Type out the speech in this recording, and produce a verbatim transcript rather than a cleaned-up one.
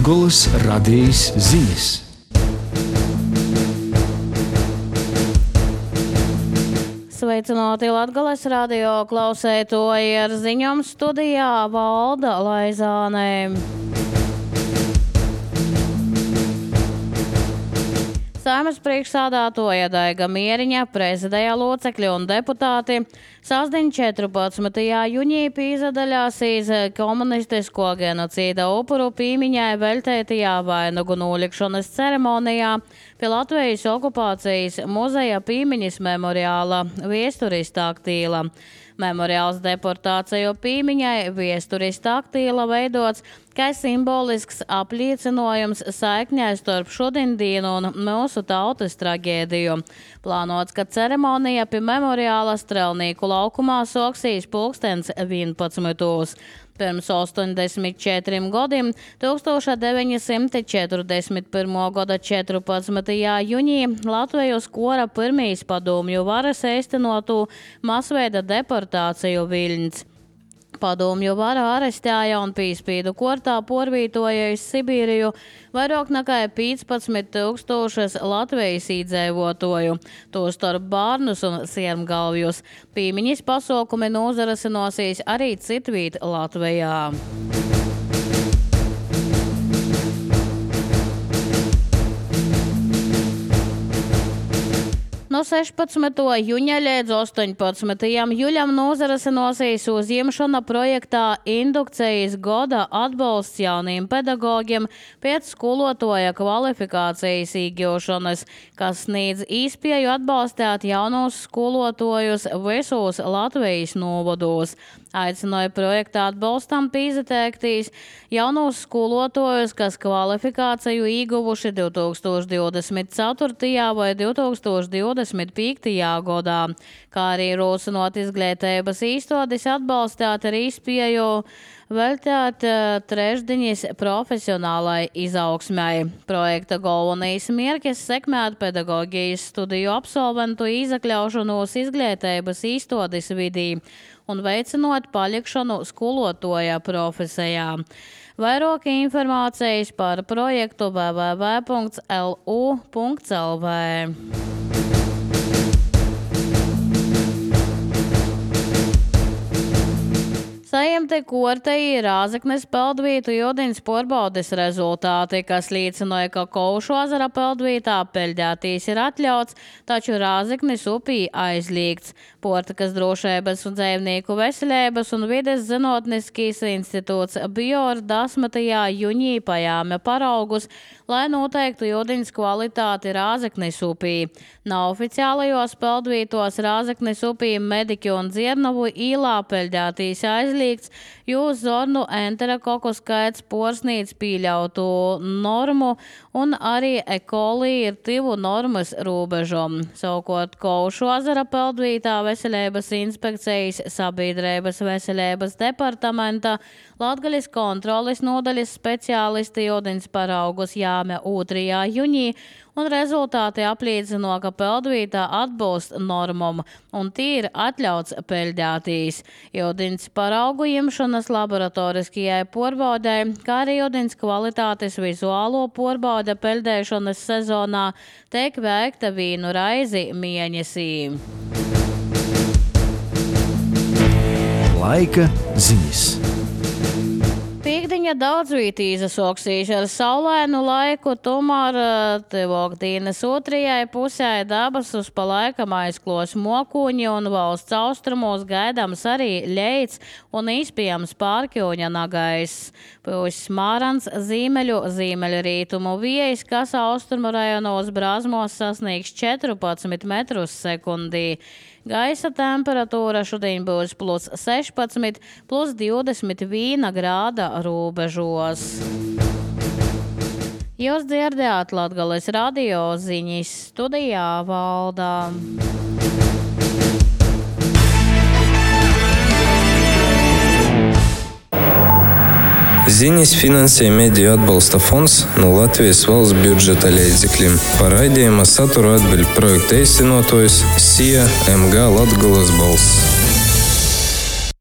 Latgoles radijas ziņas. Sveicināti Latgoles radio klausētoji, ar ziņām studijā Valda Laizāne. Saeimas priekšsādātoja Daiga Mieriņa, prezidija locekļi un deputāti sasdiņ četrpadsmitajā jūņī pīzadaļās iz komunistisko genocīda upuru pīmiņai veļtētajā vainagu nolikšanas ceremonijā pie Latvijas okupācijas muzeja pīmiņas memoriāla viesturista aktīla. Memoriāls deportāciju pīmiņai viesturista aktīla veidots kā simbolisks apliecinojums saikņai starp šodiendienu un mūsu tautas traģēdiju. Plānots, ka ceremonija pie memoriāla Strelnīku laukumā soksīs pulkstens vienpadsmitos. Pirms astoņdesmit četriem gadiem, tūkstoš deviņi simti četrdesmit pirmā gada četrpadsmitajā jūņī Latvijas kora pirmīs padomju varas īstenotu masveida deportāciju viļņs. Padomju vara arestēja un pīspīdu kortā porvītoja iz Sibīriju vairāk nekā piecpadsmit tūkstošus Latvijas īdzēvotoju, tostarp bārnus un siermgalvjus. Pīmiņas pasaukumi nozarasinosies arī citvīt Latvijā. No sešpadsmitā jūņa līdz astoņpadsmitajam jūļam nozarasinosies uzņemšana projektā Indukcijas goda atbalsts jauniem pedagogiem pēc skolotoja kvalifikācijas īgūšanas, kas sniedz īspēju atbalstīt jaunos skolotojus visos Latvijas novados. Aicināja projektā atbalstam pīzatēktīs jaunos skolotojus, kas kvalifikāciju īguvuši divi tūkstoši divdesmit ceturtajā vai divi tūkstoši divdesmit piektajā gadā, kā arī rosinot izglītības īstodis atbalstīt ar īspēju veltīt trešdiņas profesionālai izaugsmai. Projekta galvenais mērķis sekmēt pedagogijas studiju absolventu izakļaušanos izglītības īstodis vidī un veicinot palikšanu skolotoja profesijā. Vairāk informācijas par projektu w w w punkts l u punkts l v. Saimte kortei Rāzaknes peldvītu jūdienas porbaudes rezultāti, kas liecināja, ka Kaušu ezera peldvītā peļģētīs ir atļauts, taču Rāzaknes upī aizliegts. Portakas drošības un dzīvnieku veselības un vides zinātniskīs institūts Bior desmitajā jūņī pajāme paraugus, lai noteiktu jūdienas kvalitāti Rāzaknes upī. Neoficiālajos peldvītos Rāzaknes upī Mediķu un Dzirnavu īlā peļģētīs aizliegts, jo zornu enterakoku skaits porsnīdz pieļautu normu un arī E. coli ir divu normas robežom. Savukārt Kaušu ezera peldvītā Veselības inspekcijas sabiedrības veselības departamenta Latgaļas kontroles nodaļas speciālisti jūdienas paraugus jāme otrajā jūņī un rezultāti apliecino, ka peldvītā atbilst normam un tī ir atļauts peļģētīs. Jūdienas paraugu ņemšanas laboratoriskajai porbaudei, kā arī jūdienas kvalitātes vizuālo porbaude peļģēšanas sezonā tiek veikta vienu reizi mēnesī. Laika ziņas. Pīkdiņa daudzvīt izasoksīs ar saulainu laiku, tomēr tivokdīnes otrajai pusē dabasus pa laikam aizklos mokuņi un valsts austrumos gaidāms arī leits un īspējams pārkļūņa nagais. Pūs smārans zīmeļu zīmeļu rītumu viejas, kas austrumu rajonos Brāzmos sasniegs četrpadsmit metrus sekundī. Gaisa temperatūra šodien būs plus sešpadsmit, plus divdesmit viena grāda robežos. Jūs dzirdējāt Latgoles radio ziņas, studijā Valdā. Ziņas finansē mediju atbalsta fonds no Latvijas valsts budžeta līdzekļiem. Par raidījuma saturu atbild projekta īstenotājs S I A M G Latgoles balss.